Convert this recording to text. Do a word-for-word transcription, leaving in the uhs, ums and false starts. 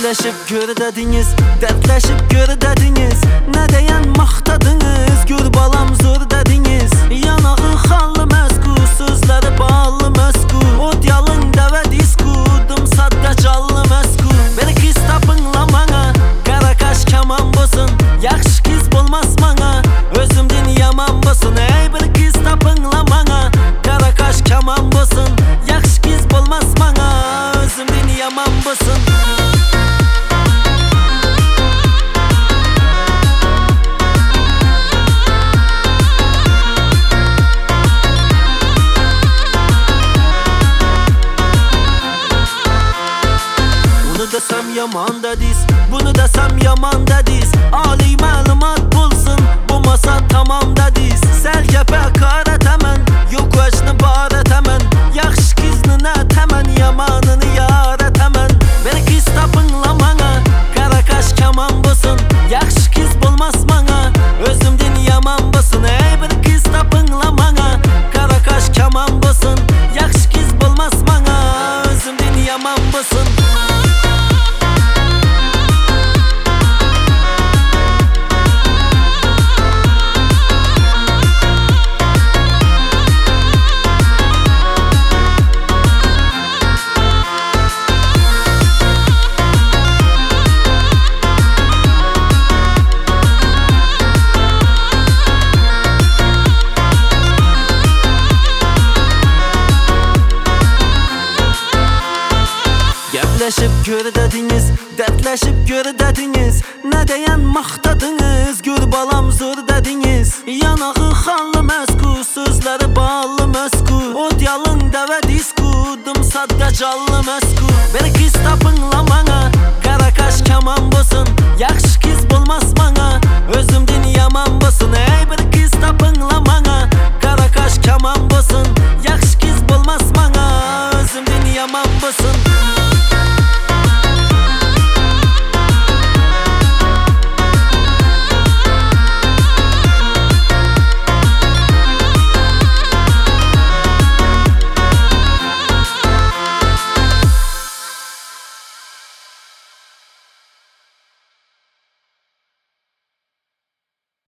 Gəpləşib gör dediniz, dertləşib gör dediniz, nə deyən maqtadınız, gör balam zor dediniz. Yanağı xallı məzku, sözləri bağlı məzku, od yalın dəvə disku, dım saddə callı məzku. Beni kız tapınla mana, qara qaş kaman bosun, yaxşı kız bulmaz mana, özümdən yaman bosun. Ey bir kız tapınla mana, qara qaş kaman bosun, yaxşı kız bulmaz mana, özümdən yaman bosun. Bunu desem yaman dediz, bunu desem yaman dediz, Ali məlumat bulsun, bu masa tamam dediz. Sərgəpə qarət əmən, yox vəcni barət əmən, yaxşı kızını nə təmən, yamanını yarət əmən. Beni kız tapınla mana, qara qaş kaman bosun, yaxşı kız bulmaz mana, özümdən yaman bosun. Ey bir kız tapınla mana, qara qaş kaman bosun, yaxşı kız bulmaz mana, özümdən yaman bosun. Gəpləşib gör dediniz, dertləşib gör dediniz, nə deyən maqtadınız, gör balam zor dediniz. Yanağı xallı məzku, sözləri bağlı məzku, od yalın dəvə disku, dım saddə callı məzku. Beni kız tapınla mana, qara qaş kaman bosun, yaxşı kız bulmaz mana, özümdən yaman bosun. Ey bir kız tapınla mana, qara qaş kaman bosun,